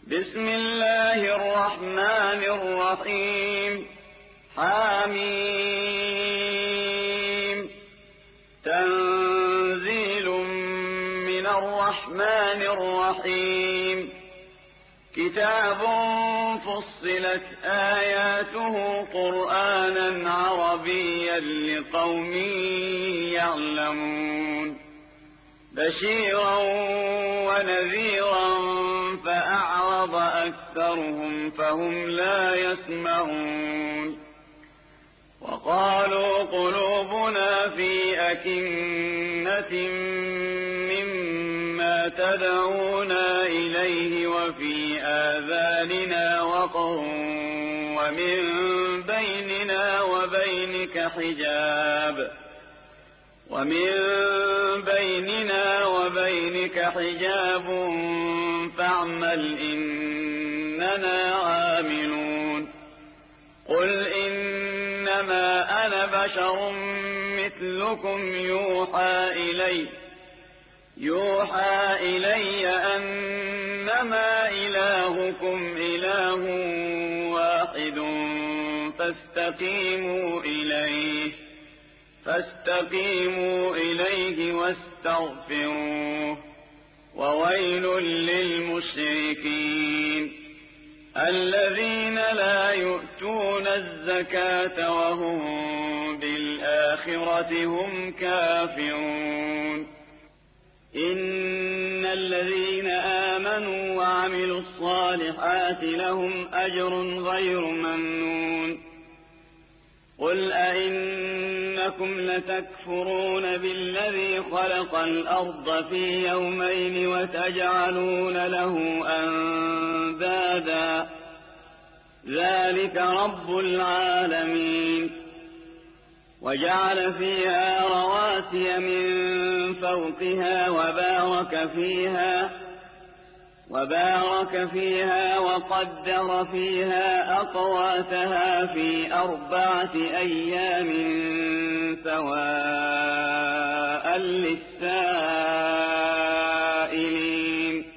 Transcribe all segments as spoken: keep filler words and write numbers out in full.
بسم الله الرحمن الرحيم حميم تنزيل من الرحمن الرحيم كتاب فصلت آياته قرآنا عربيا لقوم يعلمون بشيرا ونذيرا فأعرض أكثرهم فهم لا يسمعون وقالوا قلوبنا في أكنة مما تدعونا إليه وفي آذاننا وقر ومن بيننا وبينك حجاب ومن بيننا وبينك حجاب فاعمل إننا عاملون قل إنما أنا بشر مثلكم يوحى إلي يوحى إلي أنما إلهكم إله واحد فاستقيموا إليه فاستقيموا إليه واستغفروه وويل للمشركين الذين لا يؤتون الزكاة وهم بالآخرة هم كافرون إن الذين آمنوا وعملوا الصالحات لهم أجر غير ممنون قل أئنكم لتكفرون بالذي خلق الأرض في يومين وتجعلون له أندادا ذلك رب العالمين وجعل فيها رواسي من فوقها وبارك فيها وبارك فيها وقدر فيها أقواتها في أربعة أيام سواء للسائلين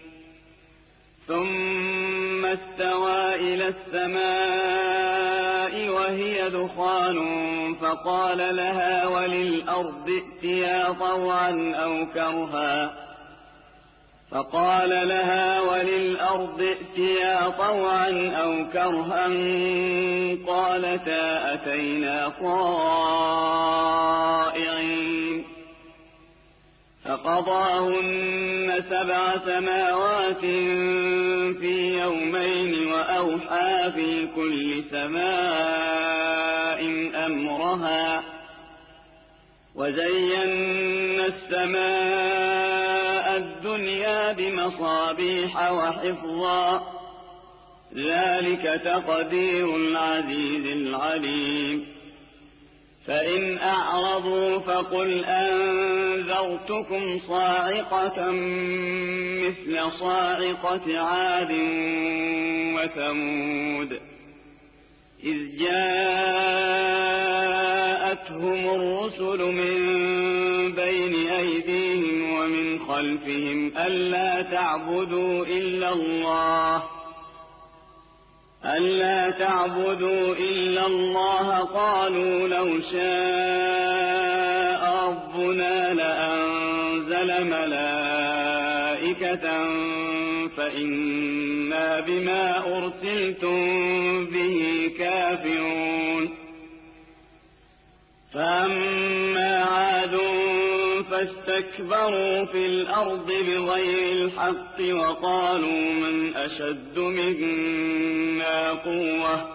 ثم استوى إلى السماء وهي دخان فقال لها وللأرض ائتيا طوعا أو كرها فقال لها وللأرض ائتيا طوعا أو كرها قالتا أتينا طائعين فقضاهن سبع سماوات في يومين وأوحى في كل سماء أمرها وزينا السماء الدنيا بمصابيح وحفظا ذلك تقدير العزيز العليم فإن أعرضوا فقل أنذرتكم صاعقة مثل صاعقة عاد وثمود إذ جاءتهم الرسل من بين أيديهم ومن خلفهم ألا تعبدوا إلا الله ألا تعبدوا إلا الله قالوا لو شاء ربنا لأنزل ملائكة فإنا بما أرسلتم به كافرون فأما عاد فاستكبروا في الأرض بغير الحق وقالوا من أشد منا قوة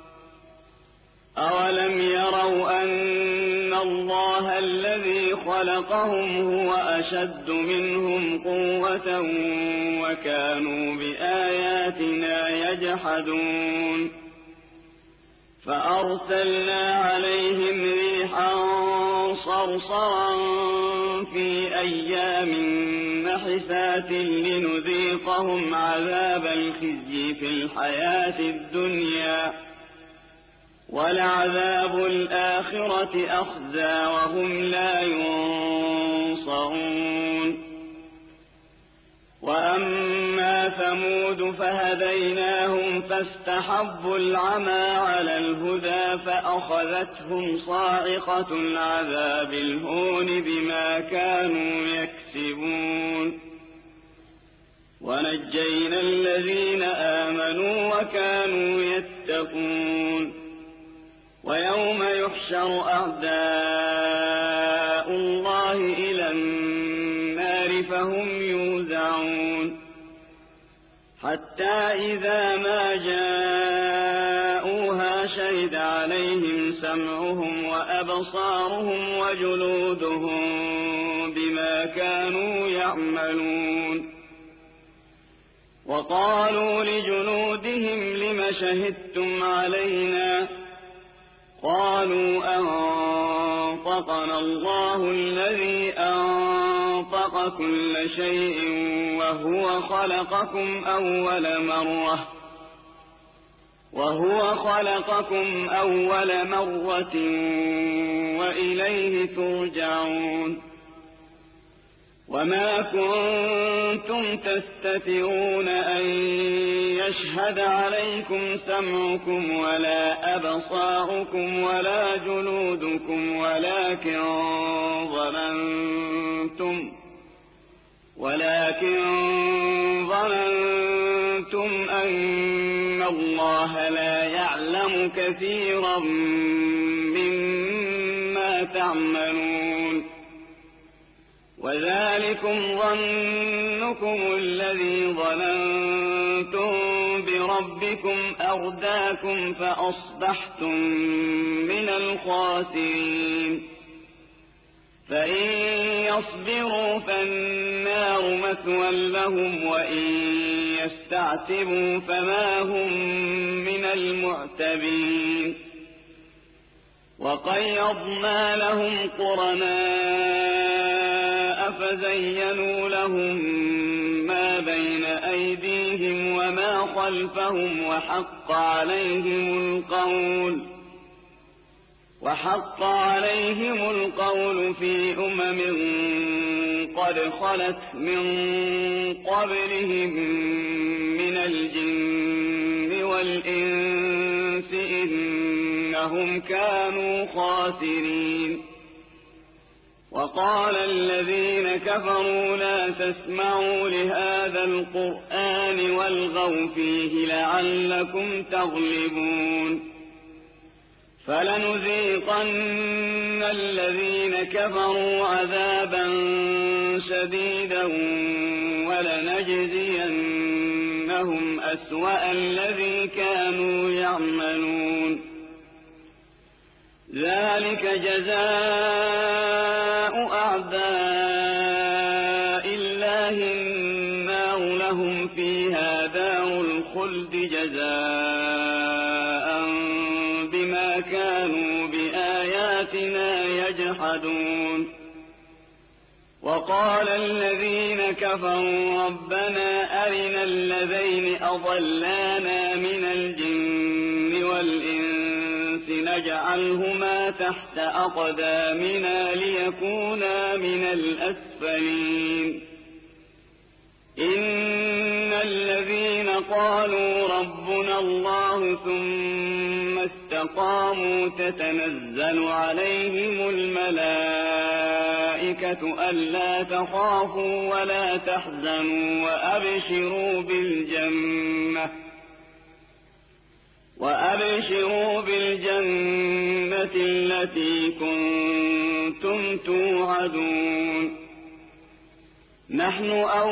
أولم يروا أن الله الذي خلقهم هو أشد منهم قوة وكانوا بآياتنا يجحدون فأرسلنا عليهم ريحا صرصرا في أيام نحسات لنذيقهم عذاب الخزي في الحياة الدنيا ولعذاب الآخرة أخزى وهم لا ينصرون وأما ثمود فهديناهم فاستحبوا العمى على الهدى فأخذتهم صاعقة العذاب الهون بما كانوا يكسبون ونجينا الذين آمنوا وكانوا يتقون ويوم يحشر أعداء الله إلى النار فهم يوزعون حتى إذا ما جاءوها شهد عليهم سمعهم وأبصارهم وجلودهم بما كانوا يعملون وقالوا لجلودهم لم شهدتم علينا قالوا أنطقنا الله الذي أنطق كل شيء وهو خلقكم أول مرة وهو خلقكم أول مرة وإليه ترجعون وما كنتم تستترون أن يشهد عليكم سمعكم ولا أبصاركم ولا جلودكم ولكن ظننتم ولكن ظننتم أن الله لا يعلم كثيرا مما تعملون وذلكم ظنكم الذي ظننتم بربكم أرداكم فأصبحتم من الخاسرين فإن يصبروا فالنار مثوى لهم وإن يستعتبوا فما هم من المعتبين وقيضنا لهم قرناء فزينوا لهم ما بين أيديهم وما خلفهم وحق عليهم القول وحق عليهم القول في أمم قد خلت من قبلهم من الجن والإنس إنهم كانوا خاسرين وقال الذين كفروا لا تسمعوا لهذا القرآن والغوا فيه لعلكم تغلبون فلنذيقن الذين كفروا عذابا شديدا ولنجزينهم أسوأ الذي كانوا يعملون ذلك جزاء أعداء الله النار لهم فيها دار الخلد جزاء بما كانوا بآياتنا يجحدون وقال الذين كفروا ربنا أرنا الذين أضلانا من الجن والإنس نجعلهما تحت أقدامنا ليكونا من الأسفلين إن الذين قالوا ربنا الله ثم استقاموا تتنزل عليهم الملائكة ألا تخافوا ولا تحزنوا وأبشروا بالجنة وأبشروا بالجنة التي كنتم توعدون نحن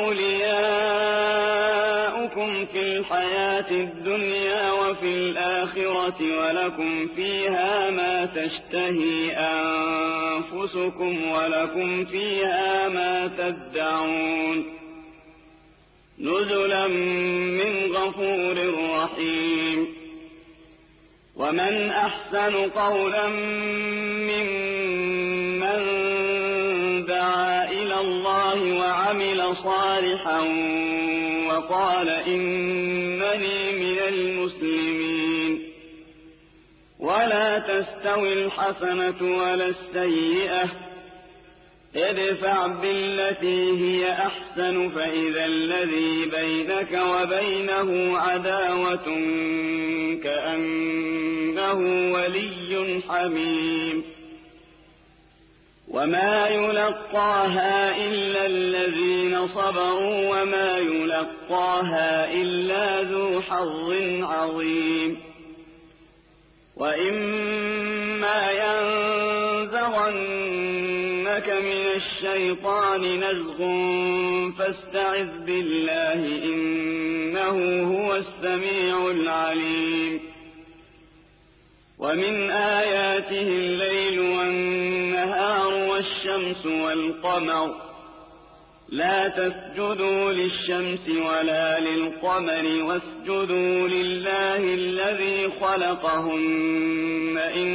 أولياؤكم في الحياة الدنيا وفي الآخرة ولكم فيها ما تشتهي أنفسكم ولكم فيها ما تدعون نزلا من غفور رحيم ومن أحسن قولا ممن دعا إلى الله وعمل صالحا وقال إنني من المسلمين ولا تستوي الحسنة ولا السيئة ادفع بالتي هي أحسن فإذا الذي بينك وبينه عداوة كأنه ولي حميم وما يلقاها إلا الذين صبروا وما يلقاها إلا ذو حظ عظيم وإما ينزغنك من الشيطان نزغ فاستعذ بالله إنه هو السميع العليم ومن آياته الليل والنهار والشمس والقمر لا تسجدوا للشمس ولا للقمر واسجدوا لله الذي خلقهن إن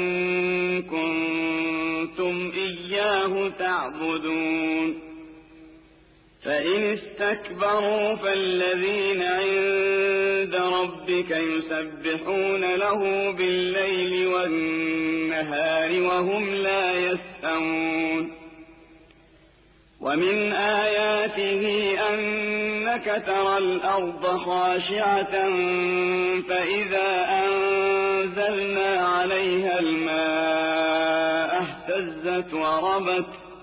كنتم إياه تعبدون فإن استكبروا فالذين عند ربك يسبحون له بالليل والنهار وهم لا يسأمون ومن آياته أنك ترى الأرض خاشعة فإذا أنزلنا عليها الماء اهتزت وربت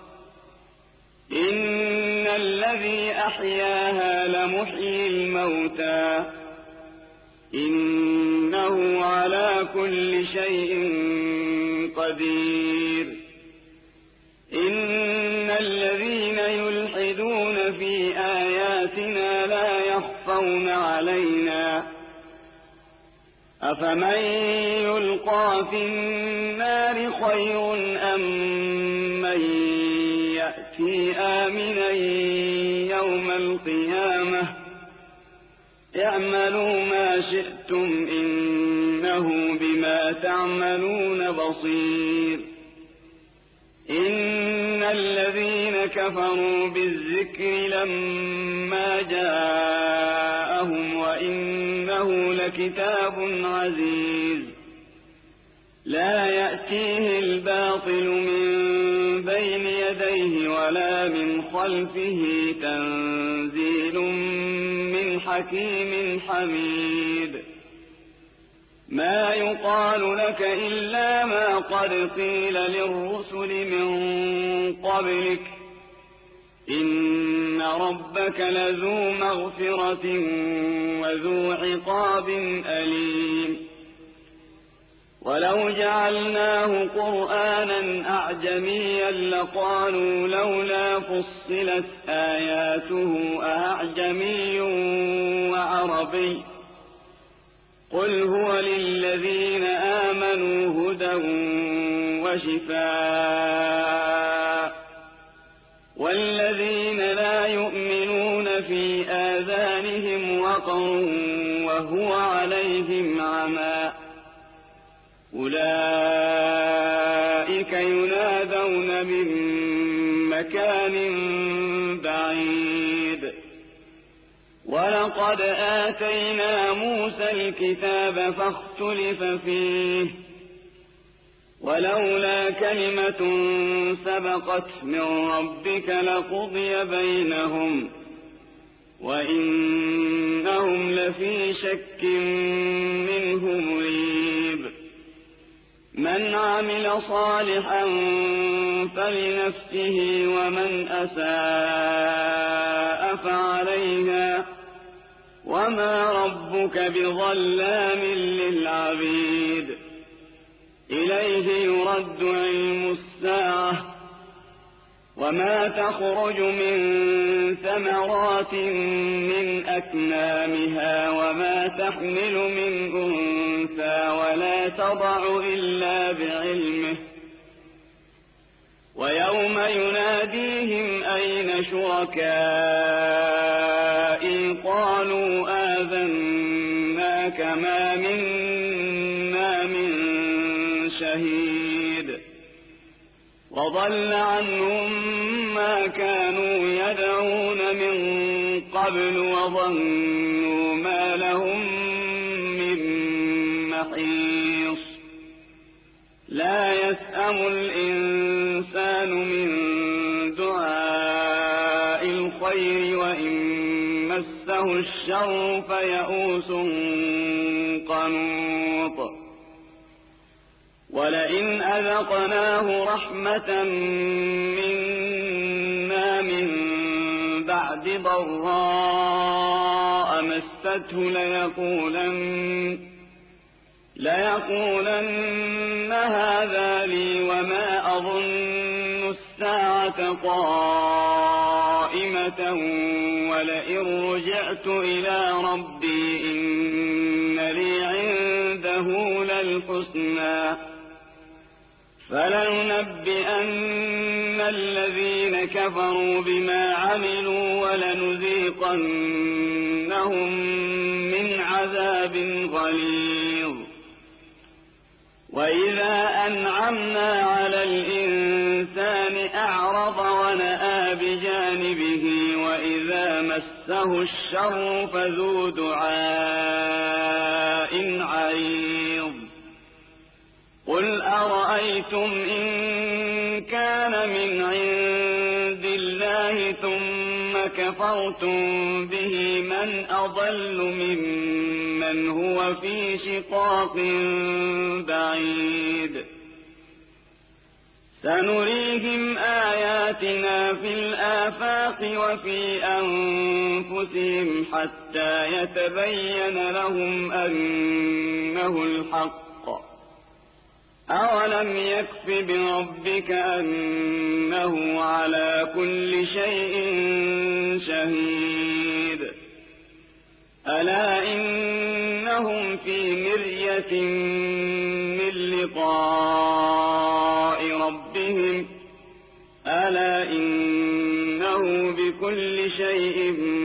إن الذي أحياها لمحيي الموتى إنه على كل شيء قدير إن الذين يلحدون في آياتنا لا يخفون علينا أفمن يلقى في النار خير أم من يأتي آمنا يوم القيامة اعملوا ما شئتم إنه بما تعملون بصير إن الذين كفروا بالذكر لما جاءهم وإنه لكتاب عزيز لا يأتيه الباطل من بين يديه ولا من خلفه تنزيل من حكيم حميد ما يقال لك إلا ما قد قيل للرسل من قبلك إن ربك لذو مغفرة وذو عقاب أليم ولو جعلناه قرآنا أعجميا لقالوا لولا فصلت آياته أعجمي وعربي قل هو للذين آمنوا هدى وشفاء والذين لا يؤمنون في آذانهم وقر وهو عليهم عمى أولئك ينادون من مكان بعيد ولقد آتينا موسى الكتاب فاختلف فيه ولولا كلمة سبقت من ربك لقضي بينهم وإنهم لفي شك منه مريب من عمل صالحا فلنفسه ومن أساء فعليها وما ربك بظلام للعبيد إليه يرد علم الساعة وما تخرج من ثمرات من أكمامها وما تحمل من أنثى ولا تضع إلا بعلمه ويوم يناديهم أين شركائي قالوا آذناك ما منا من شهيد وضل عنهم ما كانوا يدعون من قبل وظنوا ما لهم من محيص لا يسأم الإنسان من دعاء بالخير وإن مسه الشر فيئوس قنوط ولئن أذقناه رحمة منا من بعد ضراء مسته ليقولن, ليقولن هذا لي وما أظن الساعة قائمة ولئن رجعت إلى ربي إن لي عنده للحسنى فلننبئن الذين كفروا بما عملوا ولنذيقنهم من عذاب غليظ وإذا أنعمنا على الإنسان أعرض ونأى بجانبه وإذا مسه الشر فذو دعاء عريض قل أرأيتم إن كان من عند الله ثم كفرتم به من أضل ممن هو في شقاق بعيد سنريهم آياتنا في الآفاق وفي أنفسهم حتى يتبين لهم أنه الحق أولم يكف بربك أنه على كل شيء شهيد ألا إنهم في مرية من لقاء ربهم ألا إنه بكل شيء